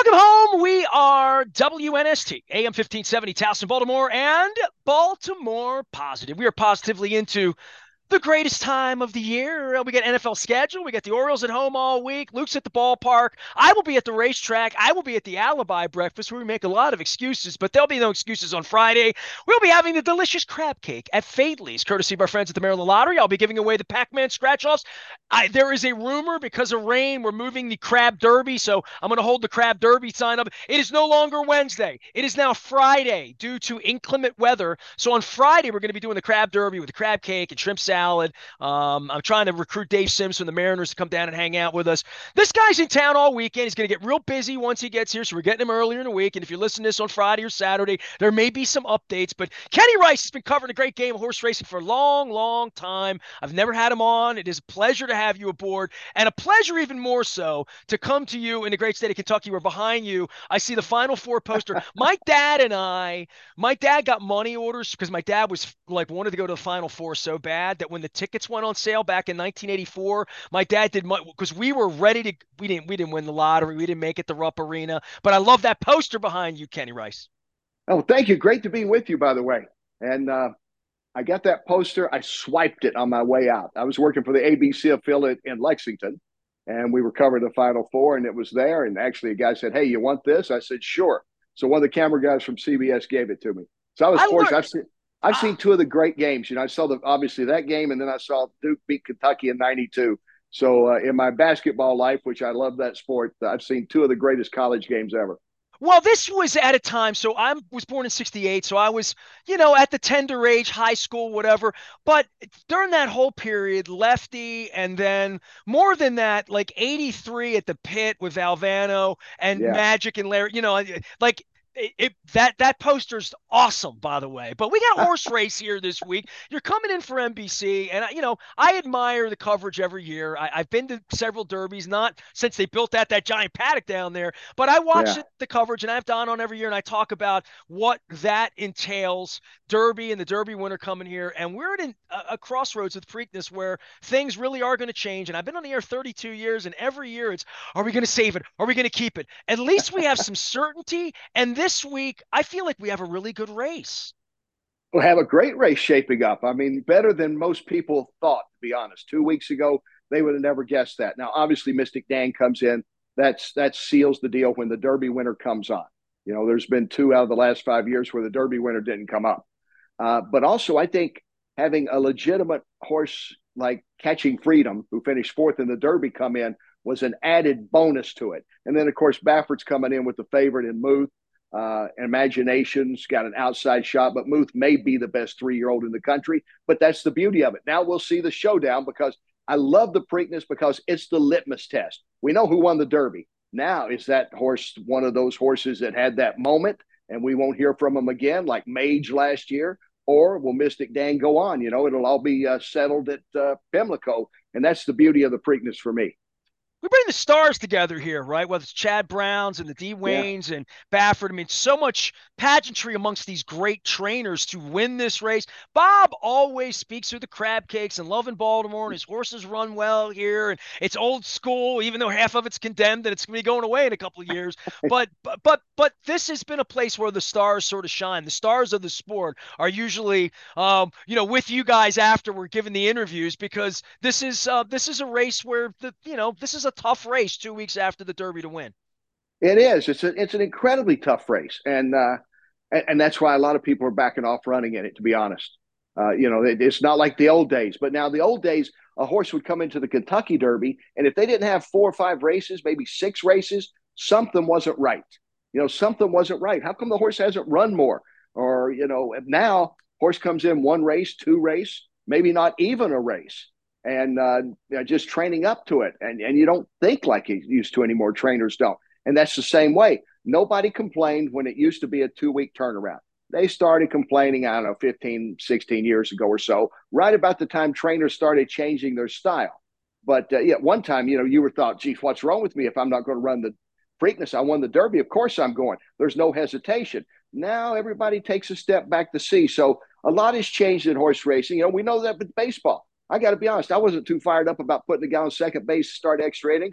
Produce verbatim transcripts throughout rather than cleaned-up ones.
Welcome home. We are W N S T, A M fifteen seventy, Towson, Baltimore, and Baltimore Positive. We are positively into the greatest time of the year. Uh, We got N F L schedule. We got the Orioles at home all week. Luke's at the ballpark. I will be at the racetrack. I will be at the Alibi breakfast where we make a lot of excuses, but there'll be no excuses on Friday. We'll be having the delicious crab cake at Fadley's, courtesy of our friends at the Maryland Lottery. I'll be giving away the Pac-Man scratch-offs. I, there is a rumor because of rain, we're moving the Crab Derby, so I'm going to hold the Crab Derby sign up. It is no longer Wednesday. It is now Friday due to inclement weather. So on Friday, we're going to be doing the Crab Derby with the crab cake and shrimp salad. Um, I'm trying to recruit Dave Sims from the Mariners to come down and hang out with us. This guy's in town all weekend. He's going to get real busy once he gets here, so we're getting him earlier in the week. And if you listen to this on Friday or Saturday, there may be some updates. But Kenny Rice has been covering a great game of horse racing for a long, long time. I've never had him on. It is a pleasure to have you aboard, and a pleasure even more so to come to you in the great state of Kentucky. We're behind you. I see the Final Four poster. My dad and I, my dad got money orders because my dad was like wanted to go to the Final Four so bad that when the tickets went on sale back in nineteen eighty-four, my dad did because we were ready to. We didn't. We didn't win the lottery. We didn't make it the Rupp Arena. But I love that poster behind you, Kenny Rice. Oh, thank you. Great to be with you, by the way. And uh, I got that poster. I swiped it on my way out. I was working for the A B C affiliate in Lexington, and we were covering the Final Four, and it was there. And actually, a guy said, "Hey, you want this?" I said, "Sure." So one of the camera guys from C B S gave it to me. So I was I fortunate. learned. I've seen I've seen two of the great games. You know, I saw the obviously that game, and then I saw Duke beat Kentucky in ninety-two. So uh, in my basketball life, which I love that sport, I've seen two of the greatest college games ever. Well, this was at a time. So I was born in sixty-eight. So I was, you know, at the tender age, high school, whatever. But during that whole period, Lefty, and then more than that, like eighty-three at the pit with Valvano and Yeah. Magic and Larry, you know, like it, it that that poster's awesome, by the way. But we got a horse race here this week. You're coming in for N B C, and you know I admire the coverage every year. I, I've been to several derbies, not since they built that that giant paddock down there, but I watch Yeah. it, the coverage, and I have Don on every year, and I talk about what that entails. Derby and the Derby winner coming here, and we're at an, a, a crossroads with Preakness where things really are going to change. And I've been on the air thirty-two years, and every year it's, are we going to save it? Are we going to keep it? At least we have some certainty. And this week, I feel like we have a really good race. We'll have a great race shaping up. I mean, better than most people thought, to be honest. Two weeks ago, they would have never guessed that. Now, obviously, Mystic Dan comes in. That's that seals the deal when the Derby winner comes on. You know, there's been two out of the last five years where the Derby winner didn't come up. Uh, but also, I think having a legitimate horse like Catching Freedom, who finished fourth in the Derby, come in was an added bonus to it. And then, of course, Baffert's coming in with the favorite in Muth. Uh, Imagination's got an outside shot, but Muth may be the best three-year-old in the country. But that's the beauty of it. Now we'll see the showdown because I love the Preakness because it's the litmus test. We know who won the Derby. Now, is that horse one of those horses that had that moment and we won't hear from him again like Mage last year? Or will Mystic Dan go on? You know, it'll all be uh, settled at uh, Pimlico. And that's the beauty of the Preakness for me. We bring the stars together here, right? Whether it's Chad Browns and the D Yeah. Waynes and Baffert. I mean, so much pageantry amongst these great trainers to win this race. Bob always speaks through the crab cakes and loving Baltimore, and his horses run well here. And it's old school, even though half of it's condemned and it's going to be going away in a couple of years. But but but but this has been a place where the stars sort of shine. The stars of the sport are usually, um, you know, with you guys after we're giving the interviews because this is uh, this is a race where the you know this is a tough race two weeks after the Derby to win. It is. It's a, it's an incredibly tough race, and uh, and, and that's why a lot of people are backing off running in it. To be honest, uh, you know, it, it's not like the old days. But now the old days, a horse would come into the Kentucky Derby, and if they didn't have four or five races, maybe six races, something wasn't right. You know, something wasn't right. How come the horse hasn't run more? Or you know, now horse comes in one race, two race, maybe not even a race and uh, you know, just training up to it. And, and you don't think like he used to anymore. Trainers don't. And that's the same way. Nobody complained when it used to be a two week turnaround. They started complaining, I don't know, fifteen, sixteen years ago or so, right about the time trainers started changing their style. But uh, yeah, one time, you know, you were thought, geez, what's wrong with me if I'm not going to run the Preakness? I won the Derby. Of course I'm going. There's no hesitation. Now everybody takes a step back to see. So a lot has changed in horse racing. You know, we know that with baseball. I got to be honest, I wasn't too fired up about putting the guy on second base to start extra innings.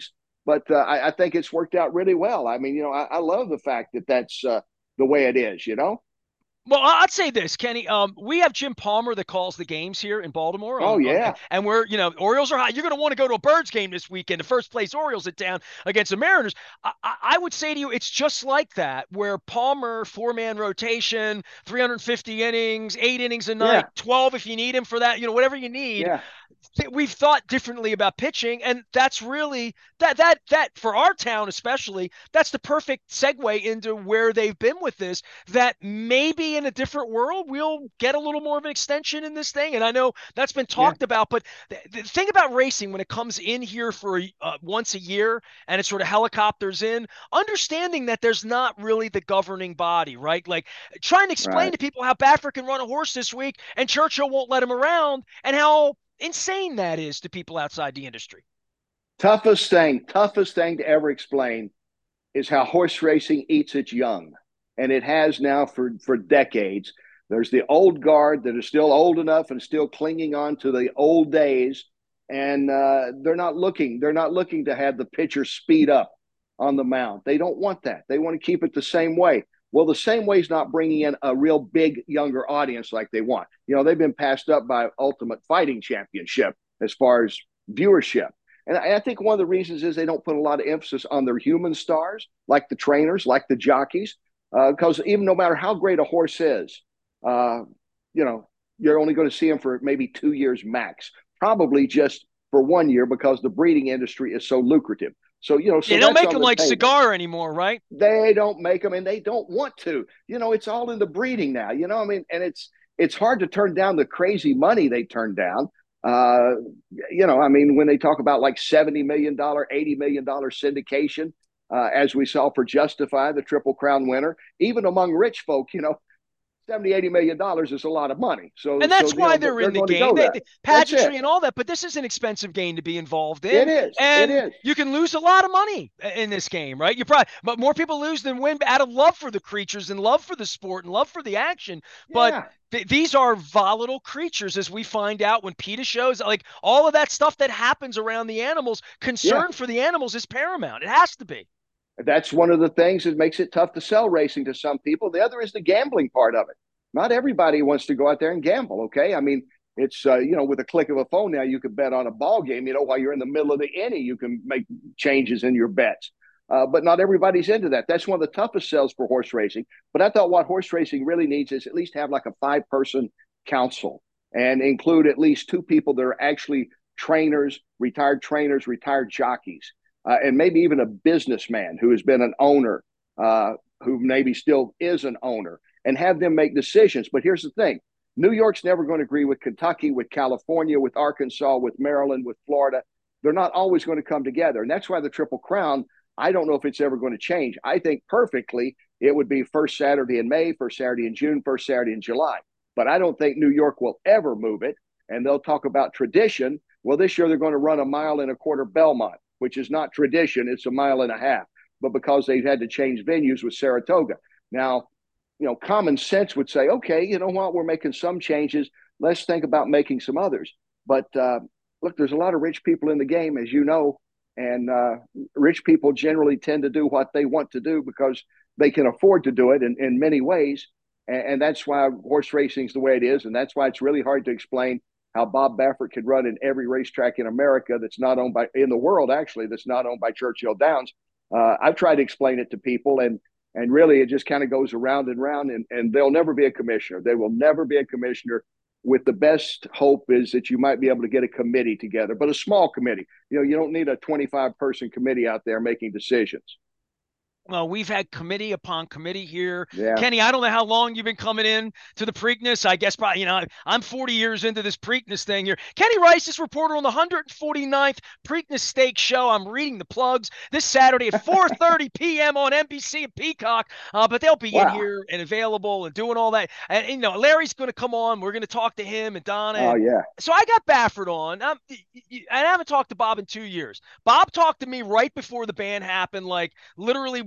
but uh, I, I think it's worked out really well. I mean, you know, I, I love the fact that that's uh, the way it is. You know. Well, I'd say this, Kenny. Um, we have Jim Palmer that calls the games here in Baltimore Oh on, on yeah, and we're, you know, Orioles are high. You're going to want to go to a Birds game this weekend. The first place Orioles at town against the Mariners. I, I would say to you, it's just like that, where Palmer, four man rotation, three hundred fifty innings, eight innings a night, yeah, twelve if you need him for that, you know, whatever you need. yeah, We've thought differently about pitching, and that's really that that that for our town especially, that's the perfect segue into where they've been with this. That maybe in a different world we'll get a little more of an extension in this thing, and I know that's been yeah, talked about. But the, the thing about racing when it comes in here for uh, once a year and it sort of helicopters in, understanding that there's not really the governing body, right? Like trying to explain right. to people how Baffert can run a horse this week and Churchill won't let him around, and how insane that is to people outside the industry. Toughest thing, toughest thing to ever explain is how horse racing eats its young, and it has now for for decades. There's the old guard that is still old enough and still clinging on to the old days, and uh, they're not looking. They're not looking to have the pitcher speed up on the mound. They don't want that. They want to keep it the same way. Well, the same way is not bringing in a real big younger audience like they want. You know, they've been passed up by Ultimate Fighting Championship as far as viewership. And I think one of the reasons is they don't put a lot of emphasis on their human stars, like the trainers, like the jockeys, because uh, even no matter how great a horse is, uh, you know, you're only going to see him for maybe two years max, probably just for one year because the breeding industry is so lucrative. So, you know, so They don't that's make on them the like table. Cigar anymore, right? They don't make them and they don't want to. You know, it's all in the breeding now, you know, I mean, and it's, it's hard to turn down the crazy money they turn down. Uh, you know, I mean, when they talk about like seventy million dollars, eighty million dollars syndication, uh, as we saw for Justify, the Triple Crown winner, even among rich folk, you know, seventy, eighty million dollars is a lot of money. So, And so, that's you why know, they're they're in the going to game. go They, there. they That's it. pageantry and all that, but this is an expensive game to be involved It in, is. It and is. you can lose a lot of money in this game, right? You probably, but more people lose than win out of love for the creatures and love for the sport and love for the action. But Yeah. th- these are volatile creatures, as we find out when PETA shows. Like all of that stuff that happens around the animals, Yeah. concern for the animals is paramount. It has to be. That's one of the things that makes it tough to sell racing to some people. The other is the gambling part of it. Not everybody wants to go out there and gamble. Okay, I mean, it's uh, you know, with a click of a phone now, you can bet on a ball game. You know, while you're in the middle of the inning, you can make changes in your bets. Uh, but not everybody's into that. That's one of the toughest sells for horse racing. But I thought what horse racing really needs is at least have like a five person council and include at least two people that are actually trainers, retired trainers, retired jockeys, uh, and maybe even a businessman who has been an owner, uh, who maybe still is an owner, and have them make decisions. But here's the thing: New York's never going to agree with Kentucky, with California, with Arkansas, with Maryland, with Florida. They're not always going to come together. And that's why the Triple Crown, I don't know if it's ever going to change. I think perfectly it would be first Saturday in May, first Saturday in June, first Saturday in July. But I don't think New York will ever move it. And they'll talk about tradition. Well, this year they're going to run a mile and a quarter Belmont, which is not tradition. It's a mile and a half. But because they've had to change venues with Saratoga. Now, you know, common sense would say, okay, you know what, we're making some changes. Let's think about making some others. But uh, look, there's a lot of rich people in the game, as you know, and uh, rich people generally tend to do what they want to do because they can afford to do it in, in many ways. And, and that's why horse racing is the way it is. And that's why it's really hard to explain how Bob Baffert could run in every racetrack in America that's not owned by, in the world, actually, that's not owned by Churchill Downs. Uh, I've tried to explain it to people, and and really it just kind of goes around and around, and, and they'll never be a commissioner. They will never be a commissioner. With the best hope is that you might be able to get a committee together, but a small committee. You know, you don't need a twenty-five person committee out there making decisions. Well, we've had committee upon committee here. Yeah. Kenny, I don't know how long you've been coming in to the Preakness. I guess probably, you know, I'm forty years into this Preakness thing here. Kenny Rice is reporter on the one hundred forty-ninth Preakness Stakes Show. I'm reading the plugs this Saturday at four thirty p.m. on N B C and Peacock. Uh, but they'll be in Wow. here and available and doing all that. And, and you know, Larry's going to come on. We're going to talk to him and Donna. Oh, And yeah. so I got Baffert on. Um, I haven't talked to Bob in two years. Bob talked to me right before the ban happened. Like literally,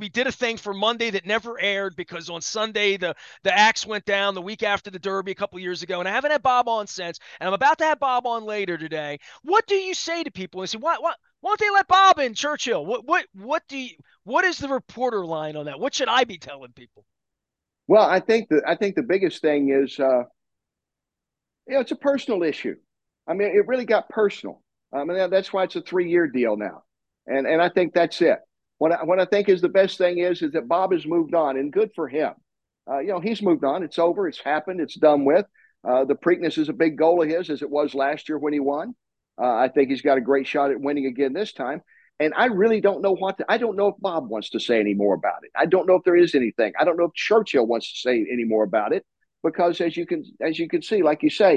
we did a thing for Monday that never aired because on Sunday the the axe went down the week after the Derby a couple years ago, and I haven't had Bob on since, and I'm about to have Bob on later today. What do you say to people? And say, why, why, why don't they let Bob in, Churchill? What, what, what do you, what is the reporter line on that? What should I be telling people? Well, I think that I think the biggest thing is, uh, you know, it's a personal issue. I mean, it really got personal. I mean, that's why it's a three-year deal now, and and I think that's it. What I, what I think is the best thing is is that Bob has moved on, and good for him. Uh, you know, he's moved on. It's over. It's happened. It's done with. Uh, the Preakness is a big goal of his, as it was last year when he won. Uh, I think he's got a great shot at winning again this time. And I really don't know what to, I don't know if Bob wants to say any more about it. I don't know if there is anything. I don't know if Churchill wants to say any more about it because, as you can as you can see, like you say,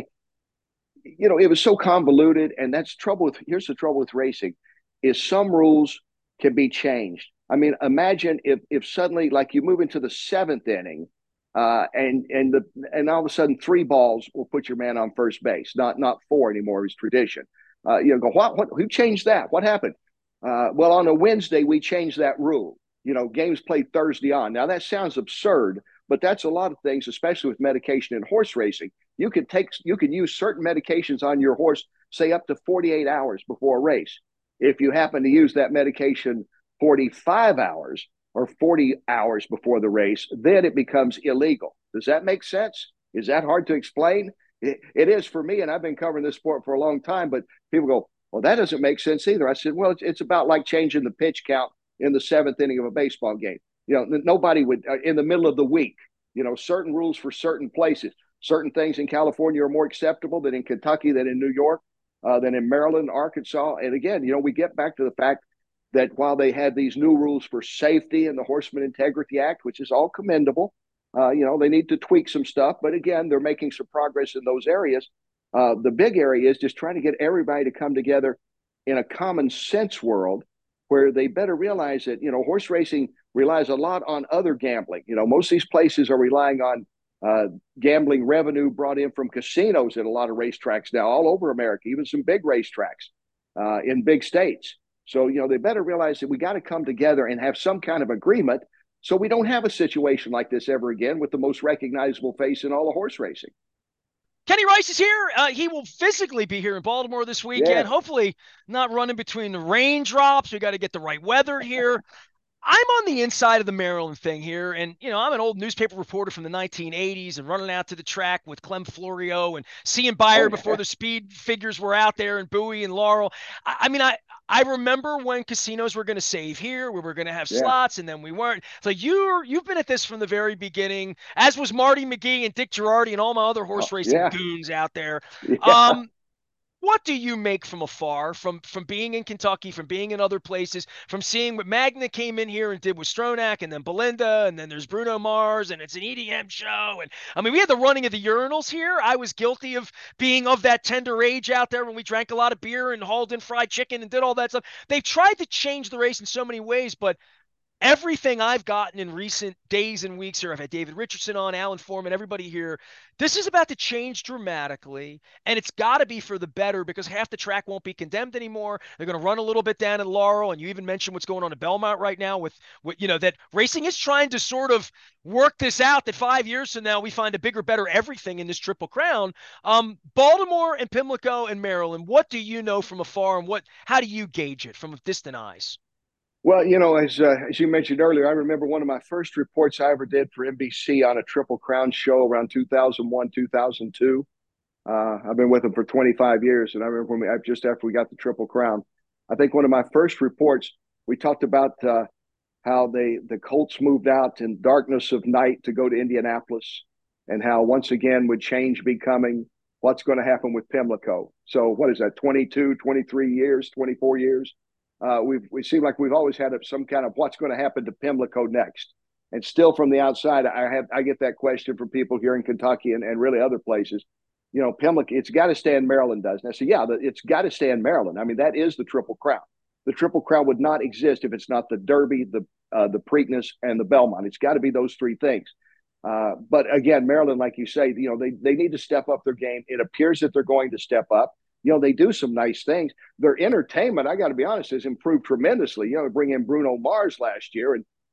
you know, it was so convoluted, and that's trouble with. Here's the trouble with racing: is some rules can be changed. I mean, imagine if if suddenly, like, you move into the seventh inning, uh, and and the and all of a sudden three balls will put your man on first base, not not four anymore is tradition. Uh, you know, go what what who changed that? What happened? Uh, well, on a Wednesday we changed that rule. You know, games played Thursday on. Now that sounds absurd, but that's a lot of things, especially with medication in horse racing. You can take you can use certain medications on your horse, say up to forty-eight hours before a race. If you happen to use that medication forty-five hours or forty hours before the race, then it becomes illegal. Does that make sense? Is that hard to explain? It, it is for me, and I've been covering this sport for a long time, but people go, well, that doesn't make sense either. I said, well, it's, it's about like changing the pitch count in the seventh inning of a baseball game. You know, nobody would, uh, in the middle of the week, you know, certain rules for certain places. Certain things in California are more acceptable than in Kentucky, than in New York, uh, than in Maryland, Arkansas. And again, you know, we get back to the fact that while they had these new rules for safety and the Horseman Integrity Act, which is all commendable, uh, you know, they need to tweak some stuff. But again, they're making some progress in those areas. Uh, the big area is just trying to get everybody to come together in a common sense world where they better realize that, you know, horse racing relies a lot on other gambling. You know, most of these places are relying on uh, gambling revenue brought in from casinos at a lot of racetracks now all over America, even some big racetracks uh, in big states. So, you know, they better realize that we got to come together and have some kind of agreement so we don't have a situation like this ever again with the most recognizable face in all of horse racing. Kenny Rice is here. Uh, he will physically be here in Baltimore this weekend. Yeah. Hopefully not running between the raindrops. We got to get the right weather here. I'm on the inside of the Maryland thing here, and you know I'm an old newspaper reporter from the nineteen eighties and running out to the track with Clem Florio and seeing Beyer oh, yeah. before the speed figures were out there, and Bowie and Laurel. I, I mean, I I remember when casinos were going to save here, we were going to have yeah. slots, and then we weren't. So you you've been at this from the very beginning, as was Marty McGee and Dick Girardi and all my other horse oh, racing yeah. goons out there. Yeah. Um, What do you make from afar, from from being in Kentucky, from being in other places, from seeing what Magna came in here and did with Stronach, and then Belinda, and then there's Bruno Mars, and it's an E D M show. And I mean, we had the running of the urinals here. I was guilty of being of that tender age out there when we drank a lot of beer and hauled in fried chicken and did all that stuff. They've tried to change the race in so many ways, but everything I've gotten in recent days and weeks here, I've had David Richardson on, Alan Foreman, everybody here. This is about to change dramatically, and it's got to be for the better because half the track won't be condemned anymore. They're going to run a little bit down in Laurel, and you even mentioned what's going on at Belmont right now with, with, you know, that racing is trying to sort of work this out that five years from now we find a bigger, better everything in this Triple Crown. Um, Baltimore and Pimlico and Maryland, what do you know from afar, and what, how do you gauge it from distant eyes? Well, you know, as uh, as you mentioned earlier, I remember one of my first reports I ever did for N B C on a Triple Crown show around two thousand one, two thousand two. Uh, I've been with them for twenty-five years, and I remember when we, just after we got the Triple Crown, I think one of my first reports, we talked about uh, how they the Colts moved out in darkness of night to go to Indianapolis, and how once again would change be coming. What's going to happen with Pimlico? So what is that, twenty-two, twenty-three years, twenty-four years? Uh, we've, we seem like we've always had some kind of what's going to happen to Pimlico next. And still from the outside, I have I get that question from people here in Kentucky and, and really other places. You know, Pimlico, it's got to stay in Maryland, doesn't it? So, yeah, the, it's got to stay in Maryland. I mean, that is the Triple Crown. The Triple Crown would not exist if it's not the Derby, the uh, the Preakness, and the Belmont. It's got to be those three things. Uh, but again, Maryland, like you say, you know, they, they need to step up their game. It appears that they're going to step up. You know, they do some nice things. Their entertainment, I got to be honest, has improved tremendously. You know, bring in Bruno Mars last year, and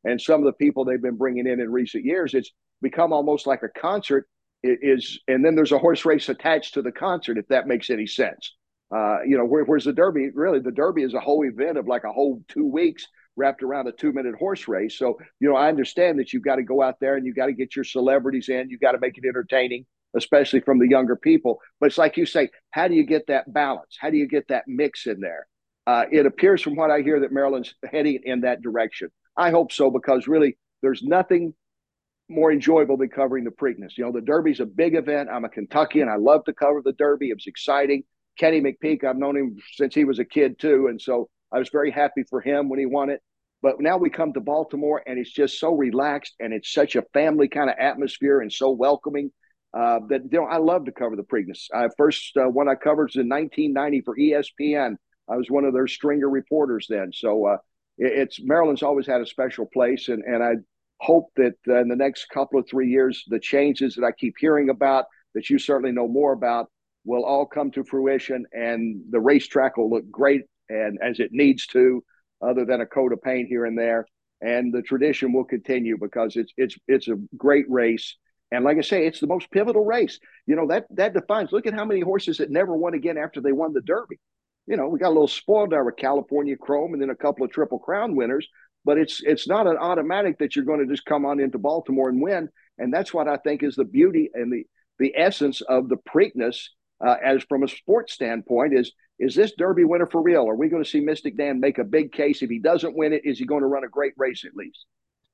and some of the people they've been bringing in in recent years, it's become almost like a concert. It is, and then there's a horse race attached to the concert, if that makes any sense. Uh, you know, where, where's the Derby? Really, the Derby is a whole event of like a whole two weeks wrapped around a two-minute horse race. So, you know, I understand that you've got to go out there and you've got to get your celebrities in. You've got to make it entertaining, especially from the younger people. But it's like you say, how do you get that balance? How do you get that mix in there? Uh, it appears from what I hear that Maryland's heading in that direction. I hope so, because really there's nothing more enjoyable than covering the Preakness. You know, the Derby's a big event. I'm a Kentuckian. I love to cover the Derby. It was exciting. Kenny McPeak, I've known him since he was a kid too. And so I was very happy for him when he won it. But now we come to Baltimore and it's just so relaxed and it's such a family kind of atmosphere and so welcoming uh, that, you know, I love to cover the Preakness. I first uh, one I covered was in nineteen ninety for E S P N. I was one of their stringer reporters then. So uh, it, it's Maryland's always had a special place. And, and I hope that uh, in the next couple of three years, the changes that I keep hearing about, that you certainly know more about, will all come to fruition and the racetrack will look great and as it needs to, other than a coat of paint here and there. And the tradition will continue because it's it's it's a great race. And like I say, it's the most pivotal race. You know, that that defines, look at how many horses that never won again after they won the Derby. You know, we got a little spoiled there with California Chrome and then a couple of Triple Crown winners, but it's it's not an automatic that you're going to just come on into Baltimore and win. And that's what I think is the beauty and the the essence of the Preakness. Uh, as from a sports standpoint, is is this Derby winner for real? Are we going to see Mystic Dan make a big case? If he doesn't win it, is he going to run a great race at least?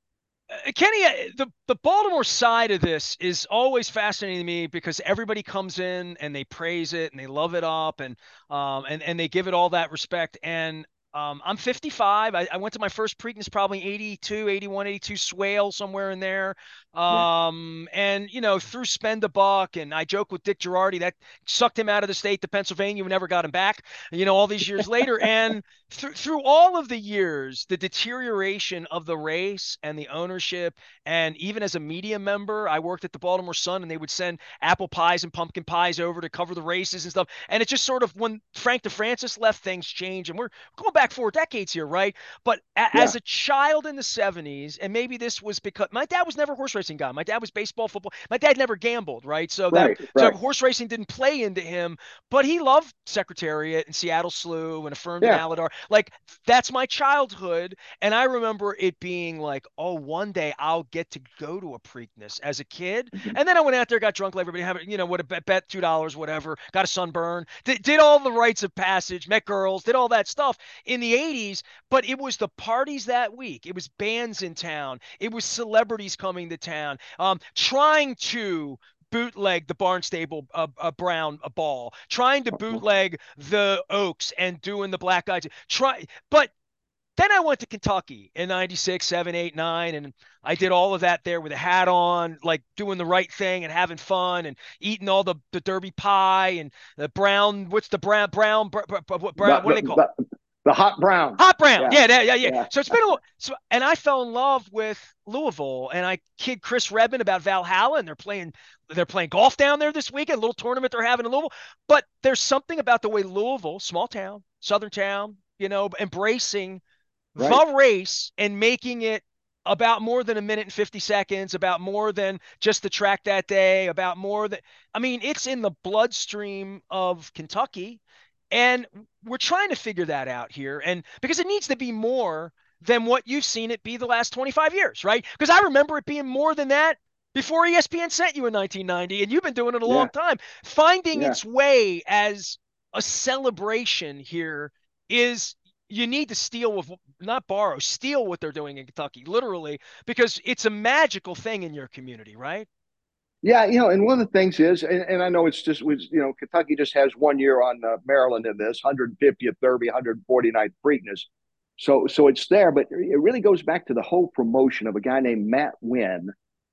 Uh, Kenny, uh, the the Baltimore side of this is always fascinating to me because everybody comes in and they praise it and they love it up and um and and they give it all that respect. And um, I'm fifty-five. I, I went to my first Preakness probably eighty-two, eighty-one, eighty-two Swale, somewhere in there. Yeah, Um, and, you know, through Spend a Buck. And I joke with Dick Girardi that sucked him out of the state to Pennsylvania. We never got him back, you know, all these years later. And through, through all of the years, the deterioration of the race and the ownership. And even as a media member, I worked at the Baltimore Sun and they would send apple pies and pumpkin pies over to cover the races and stuff. And it just sort of, when Frank DeFrancis left, things changed. And we're going back four decades here, right? But a- yeah, as a child in the seventies, and maybe this was because my dad was never a horse racing guy. My dad was baseball, football. My dad never gambled, right? So that right, so right, horse racing didn't play into him, but he loved Secretariat and Seattle Slew and Affirmed and yeah, Aladar. Like, that's my childhood. And I remember it being like, oh, one day I'll get to go to a Preakness as a kid. mhm. And then I went out there, got drunk like everybody, have you know, would have bet, bet two dollars, whatever, got a sunburn, did, did all the rites of passage, met girls, did all that stuff in the eighties. But it was the parties that week. It was bands in town. It was celebrities coming to town, um, trying to bootleg the Barnstable uh, uh, Brown uh, ball, trying to bootleg the Oaks and doing the black guys. Try, but then I went to Kentucky in ninety-six, seven, eight, nine, and I did all of that there with a hat on, like doing the right thing and having fun and eating all the, the Derby pie and the brown, what's the brown, brown, brown, The, brown what do they the, call it? the, the hot brown. Hot brown. Yeah, Yeah, yeah, yeah, yeah. yeah, So it's been a little, so, and I fell in love with Louisville and I kid Chris Redman about Valhalla and they're playing, they're playing golf down there this weekend, a little tournament they're having in Louisville. But there's something about the way Louisville, small town, Southern town, you know, embracing right. the race and making it about more than a minute and fifty seconds, about more than just the track that day, about more than, I mean, it's in the bloodstream of Kentucky. And we're trying to figure that out here. And because it needs to be more than what you've seen it be the last twenty-five years, right? Because I remember it being more than that before E S P N sent you in nineteen ninety, and you've been doing it a long Yeah, time. Finding yeah. its way as a celebration here is, you need to steal with, not borrow, steal what they're doing in Kentucky, literally, because it's a magical thing in your community, right? Yeah, you know, and one of the things is, and, and I know it's just was, you know, Kentucky just has one year on uh, Maryland in this one hundred fiftieth Derby, one hundred forty-ninth Preakness, so so it's there, but it really goes back to the whole promotion of a guy named Matt Wynn,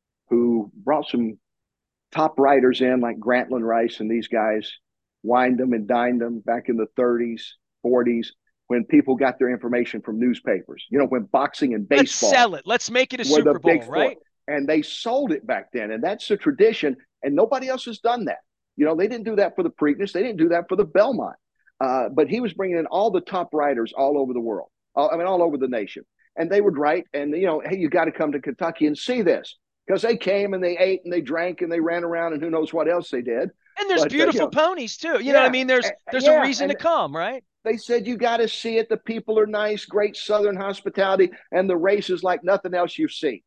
who brought some top riders in like Grantland Rice and these guys, wined them and dined them back in the thirties, forties, when people got their information from newspapers. You know, when boxing and Let's baseball sell it. Let's make it a were the Super big Bowl, four. right? And they sold it back then. And that's the tradition. And nobody else has done that. You know, they didn't do that for the Preakness. They didn't do that for the Belmont. Uh, but he was bringing in all the top riders all over the world. All, I mean, all over the nation. and they would write, and you know, hey, you got to come to Kentucky and see this, because they came and they ate and they drank and they ran around and who knows what else they did. And there's But uh, you beautiful know, ponies too. You know what I yeah, mean? There's uh, there's a yeah, reason to and come, right? they said you got to see it. The people are nice, great Southern hospitality, and the race is like nothing else you've seen.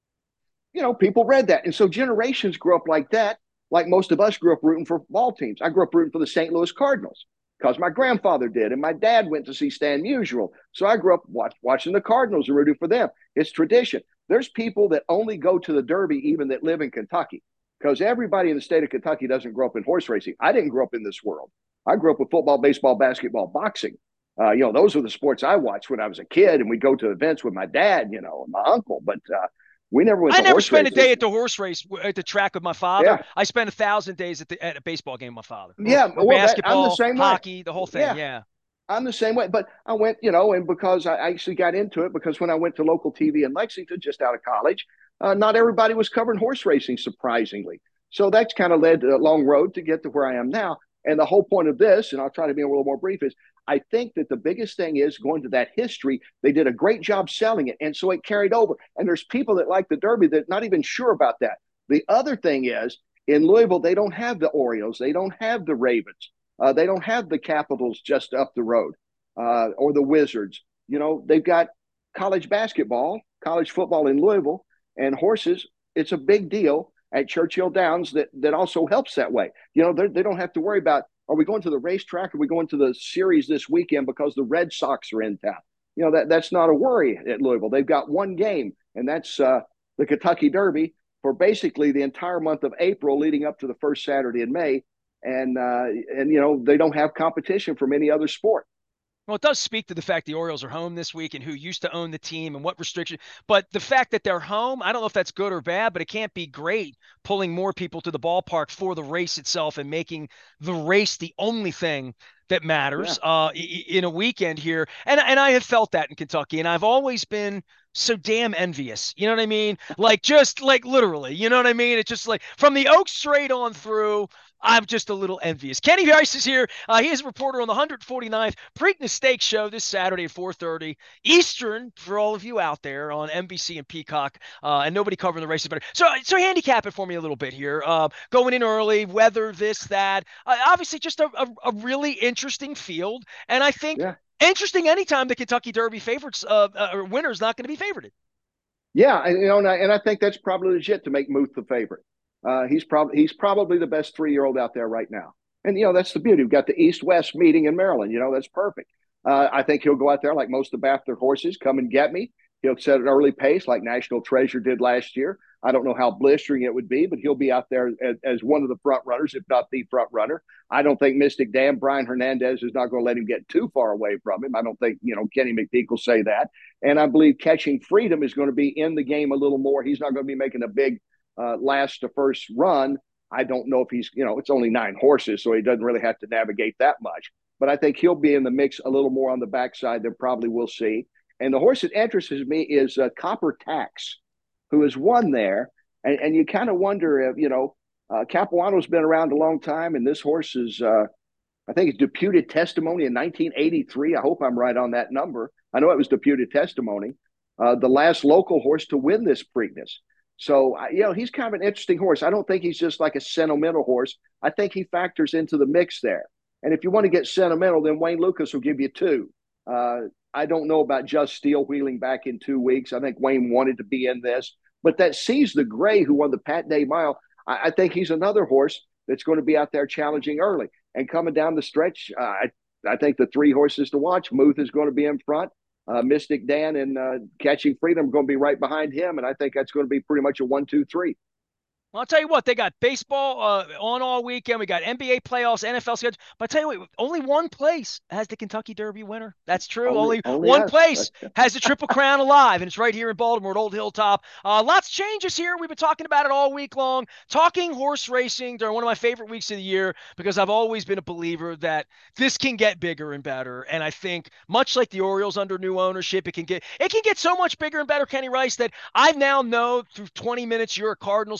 You know, people read that, and so generations grew up like that. Like most of us grew up rooting for ball teams. I grew up rooting for the Saint Louis Cardinals because my grandfather did, and my dad went to see Stan Musial. So I grew up watch, watching the Cardinals and rooting for them. It's tradition. There's people that only go to the Derby even that live in Kentucky, because everybody in the state of Kentucky doesn't grow up in horse racing. I didn't grow up in this world. I grew up with football, baseball, basketball, boxing. Uh, you know, those were the sports I watched when I was a kid, and we'd go to events with my dad, you know, and my uncle. But uh, we never went I to never horse spent a day races. at the horse race at the track with my father. Yeah, I spent a thousand days at the at a baseball game with my father, or, yeah. or Well, that I'm the basketball, same way. hockey, the whole thing. Yeah, Yeah. I'm the same way. But I went, you know, and because I actually got into it, because when I went to local T V in Lexington, just out of college, uh, not everybody was covering horse racing, surprisingly. So that's kind of led a long road to get to where I am now. And the whole point of this, and I'll try to be a little more brief, is I think that the biggest thing is going to that history. They did a great job selling it, and so it carried over. And there's people that like the Derby that are not even sure about that. The other thing is, in Louisville, they don't have the Orioles, they don't have the Ravens, uh, they don't have the Capitals just up the road, uh, or the Wizards. You know, they've got college basketball, college football in Louisville, and horses. It's a big deal at Churchill Downs that that also helps that way. You know, they don't have to worry about, are we going to the racetrack? Are we going to the series this weekend because the Red Sox are in town? You know, that that's not a worry at Louisville. They've got one game, and that's uh, the Kentucky Derby for basically the entire month of April leading up to the first Saturday in May. And, uh, and you know, they don't have competition from any other sport. Well, it does speak to the fact the Orioles are home this week and who used to own the team and what restriction. But the fact that they're home, I don't know if that's good or bad, but it can't be great pulling more people to the ballpark for the race itself and making the race the only thing that Yeah. matters uh, in a weekend here. And and I have felt that in Kentucky, and I've always been so damn envious. You know what I mean? Like just like literally, you know what I mean? It's just like from the Oaks straight on through. I'm just a little envious. Kenny Rice is here. Uh, he is a reporter on the one hundred forty-ninth Preakness Stakes show this Saturday at four thirty Eastern for all of you out there on N B C and Peacock. Uh, and nobody covering the races better. So, so handicap it for me a little bit here. Uh, going in early, weather, this, that. Uh, obviously, just a, a, a really interesting field. And I think Yeah. interesting anytime the Kentucky Derby favorites uh, uh, or winner is not going to be favored. Yeah. And, you know, and I, and I think that's probably legit to make Muth the favorite. Uh, he's probably he's probably the best three year old out there right now. And you know that's the beauty. We've got the East West meeting in Maryland. You know that's perfect. Uh, I think he'll go out there like most of the Baffert horses. Come and get me. He'll set an early pace like National Treasure did last year. I don't know how blistering it would be, but he'll be out there as, as one of the front runners, if not the front runner. I don't think Mystic Dan, Brian Hernandez is not going to let him get too far away from him. I don't think, you know, Kenny McPeak will say that. And I believe Catching Freedom is going to be in the game a little more. He's not going to be making a big uh, last to first run. I don't know if he's, you know, it's only nine horses, so he doesn't really have to navigate that much. But I think he'll be in the mix a little more on the backside than probably we'll see. And the horse that interests me is uh, Copper Tax, who has won there. And, and you kind of wonder if, you know, uh, Capuano's been around a long time, and this horse is, uh, I think it's deputed testimony in nineteen eighty-three. I hope I'm right on that number. I know it was deputed testimony. Uh, the last local horse to win this Preakness. So, you know, he's kind of an interesting horse. I don't think he's just like a sentimental horse. I think he factors into the mix there. And if you want to get sentimental, then Wayne Lukas will give you two. Uh, I don't know about Just Steel wheeling back in two weeks. I think Wayne wanted to be in this. But that Seize the Gray, who won the Pat Day Mile, I, I think he's another horse that's going to be out there challenging early. And coming down the stretch, uh, I, I think the three horses to watch, Muth is going to be in front. Uh, Mystic Dan and uh, Catching Freedom are going to be right behind him. And I think that's going to be pretty much a one, two, three. Well, I'll tell you what, they got baseball uh, on all weekend. We got N B A playoffs, N F L schedule. But I'll tell you what, only one place has the Kentucky Derby winner. That's true. Only, Only only one us. place has the Triple Crown alive, and it's right here in Baltimore at Old Hilltop. Uh, lots of changes here. We've been talking about it all week long. Talking horse racing during one of my favorite weeks of the year because I've always been a believer that this can get bigger and better. And I think much like the Orioles under new ownership, it can get it can get so much bigger and better, Kenny Rice, that I now know through twenty minutes you're a Cardinals fan that when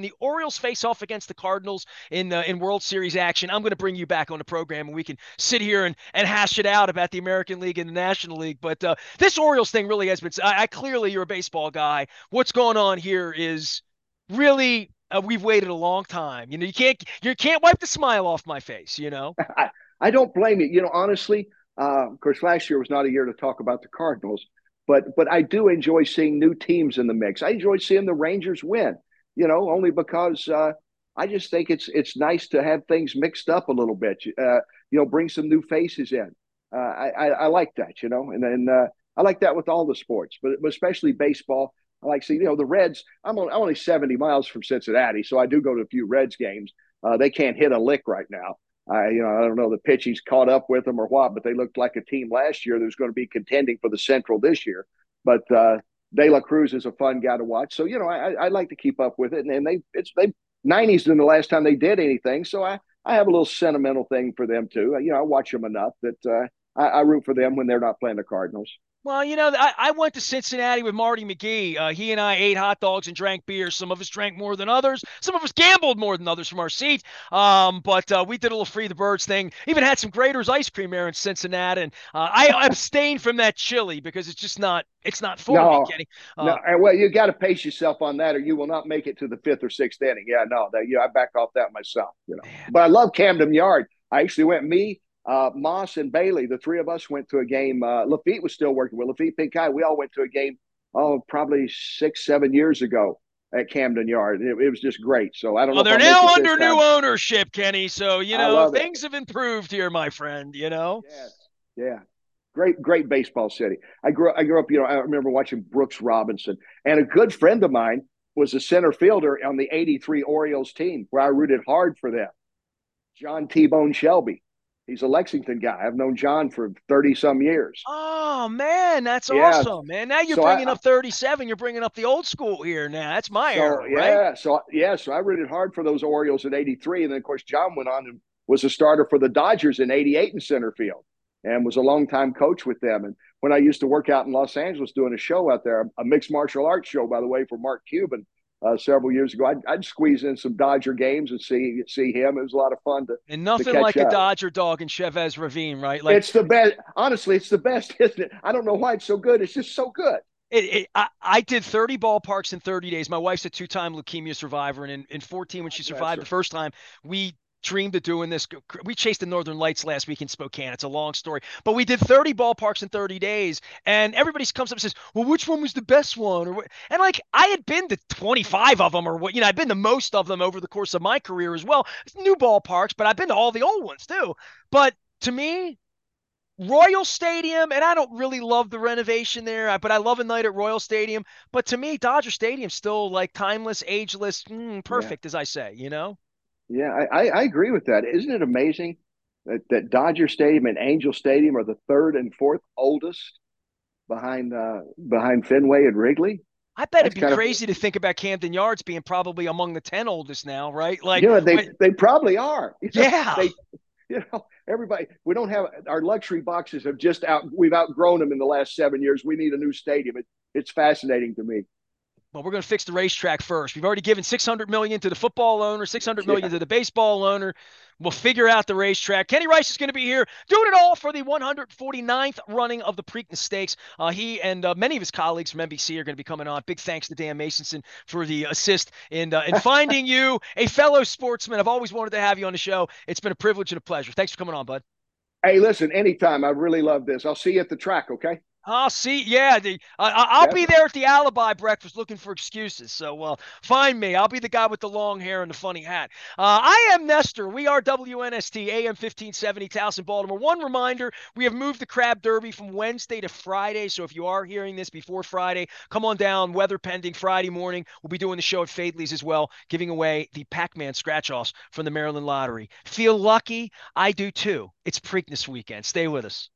the Orioles face off against the Cardinals in uh, in World Series action, I'm going to bring you back on the program and we can sit here and, and hash it out about the American League and the National League. But uh, this Orioles thing really has been. I, I clearly you're a baseball guy. What's going on here is really. Uh, we've waited a long time. You know, you can't you can't wipe the smile off my face. You know. I, I don't blame you. You know, honestly, uh, of course, last year was not a year to talk about the Cardinals, but but I do enjoy seeing new teams in the mix. I enjoy seeing the Rangers win. You know, only because uh, I just think it's it's nice to have things mixed up a little bit. Uh, you know, bring some new faces in. Uh, I, I I like that. You know, and then uh, I like that with all the sports, but especially baseball. I like seeing, you know, the Reds. I'm only, I'm only seventy miles from Cincinnati, so I do go to a few Reds games. Uh, they can't hit a lick right now. I, you know, I don't know the pitching's caught up with them or what, but they looked like a team last year that's going to be contending for the Central this year. But uh, De La Cruz is a fun guy to watch, so you know, I, I like to keep up with it. And, and they, it's they nineties than the last time they did anything, so I, I have a little sentimental thing for them too. You know, I watch them enough that uh, I, I root for them when they're not playing the Cardinals. Well, you know, I, I went to Cincinnati with Marty McGee. Uh, he and I ate hot dogs and drank beer. Some of us drank more than others. Some of us gambled more than others from our seat. Um, but uh, we did a little free the birds thing. Even had some Grater's ice cream there in Cincinnati. And uh, I abstained from that chili because it's just not it's not for no, me, Kenny. Uh, no, well, you got to pace yourself on that, or you will not make it to the fifth or sixth inning. Yeah, no, that yeah, I back off that myself. You know, man. But I love Camden Yard. I actually went me. Uh, Moss and Bailey, the three of us went to a game. Uh, Lafitte was still working with Lafitte Pinkai. We all went to a game, oh, probably six, seven years ago at Camden Yard. It, it was just great. So I don't Well, know if they're I'll now make it under this new time. ownership, Kenny. So, you I know, love it. things have improved here, my friend, you know? Yes. Yeah. Great, great baseball city. I grew, I grew up, you know, I remember watching Brooks Robinson. And a good friend of mine was a center fielder on the eighty-three Orioles team where I rooted hard for them, John T-Bone Shelby. He's a Lexington guy. I've known John for thirty some years. Oh, man, that's Yeah. awesome, man. Now you're So bringing I, up thirty-seven. You're bringing up the old school here now. That's my so era, right? yeah, so yeah, so I rooted hard for those Orioles in eighty-three. And then of course John went on and was a starter for the Dodgers in eighty-eight in center field and was a longtime coach with them. And when I used to work out in Los Angeles doing a show out there, a mixed martial arts show, by the way, for Mark Cuban, uh, several years ago, I'd, I'd squeeze in some Dodger games and see see him. It was a lot of fun to And to nothing catch like a up. Dodger dog in Chavez Ravine, right? Like It's the best. Honestly, it's the best, isn't it? I don't know why it's so good. It's just so good. it, it I, I did thirty ballparks in thirty days. My wife's a two-time leukemia survivor, and in, in fourteen, when she God bless survived her. the first time, we dreamed of doing this. We chased the Northern Lights last week in Spokane. It's a long story, but we did thirty ballparks in thirty days, and everybody comes up and says, "Well, which one was the best one?" Or and like I had been to twenty-five of them, or what you know, I've been to most of them over the course of my career as well. It's new ballparks, but I've been to all the old ones too. But to me, Royal Stadium, and I don't really love the renovation there, but I love a night at Royal Stadium. But to me, Dodger Stadium still like timeless, ageless, mm, Yeah. perfect, as I say, you know? Yeah, I, I, I agree with that. Isn't it amazing that, that Dodger Stadium and Angel Stadium are the third and fourth oldest behind uh, behind Fenway and Wrigley? I bet it'd That's be kind of crazy to think about Camden Yards being probably among the ten oldest now, right? you Like, know they when, they probably are. You know, yeah. they you know everybody we don't have our luxury boxes have just out we've outgrown them in the last seven years. We need a new stadium. It, it's fascinating to me. Well, we're going to fix the racetrack first. We've already given six hundred million dollars to the football owner, six hundred million Yeah. dollars to the baseball owner. We'll figure out the racetrack. Kenny Rice is going to be here doing it all for the one hundred forty-ninth running of the Preakness Stakes. Uh, he and uh, many of his colleagues from N B C are going to be coming on. Big thanks to Dan Masonson for the assist in, uh, in finding you, a fellow sportsman. I've always wanted to have you on the show. It's been a privilege and a pleasure. Thanks for coming on, bud. Hey, listen, anytime. I really love this. I'll see you at the track. Okay. I'll see. Yeah, the, uh, I'll be Definitely. there at the alibi breakfast looking for excuses. So uh, find me. I'll be the guy with the long hair and the funny hat. Uh, I am Nestor. We are W N S T A M fifteen seventy Towson, Baltimore. One reminder, we have moved the Crab Derby from Wednesday to Friday. So if you are hearing this before Friday, come on down. Weather pending Friday morning. We'll be doing the show at Fadley's as well, giving away the Pac-Man scratch-offs from the Maryland Lottery. Feel lucky? I do too. It's Preakness weekend. Stay with us.